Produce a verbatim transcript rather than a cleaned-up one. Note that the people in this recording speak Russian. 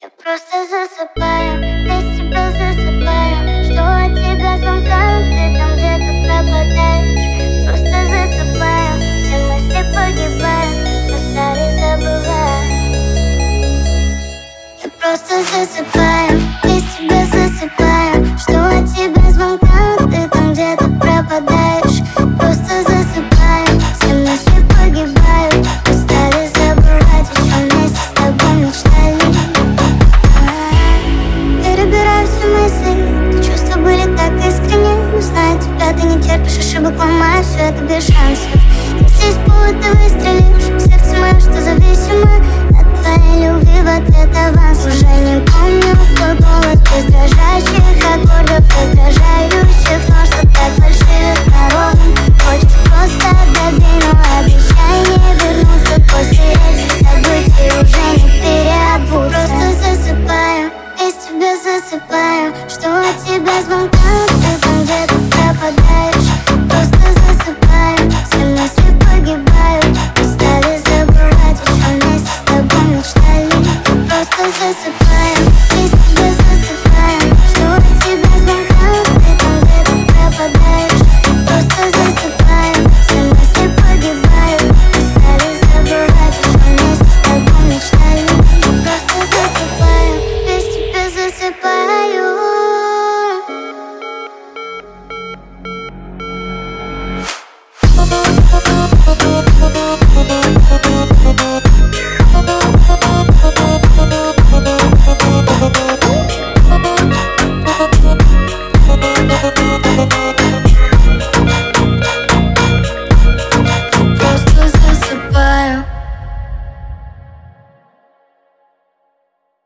Я просто засыпаю, без тебя засыпаю. Жду от тебя звонка, ты там где-то пропадаешь. Просто засыпаю, все мысли погибают, но старые забываю. Я просто засыпаю, без тебя засыпаю. Жду от тебя звонка, ты там где-то пропадаешь. Просто засыпаю, все мысли погибают, но старые забывать, о чем вместе с тобой мечтали. Перебираю все мысли, эти чувства были так искренни. Но зная тебя, ты не терпишь ошибок, ломаешь все это без шансов. И здесь повод ты выстрелишь, сердце мое, что зависимо от твоей любви, в ответ аванс. Уже не помню свой голос без дрожащих аккордов, раздражающих, но что так фальшивит народом. Хочешь просто добей, но обещай не вернуться после этих событий, уже не переобуться. Просто засыпаю, без тебя засыпаю. Жду от тебя звонка, ты там где-то пропадаешь. Просто засыпаю, все мысли погибают, устали забывать, о чем вместе с тобой мечтали. Просто засыпаю.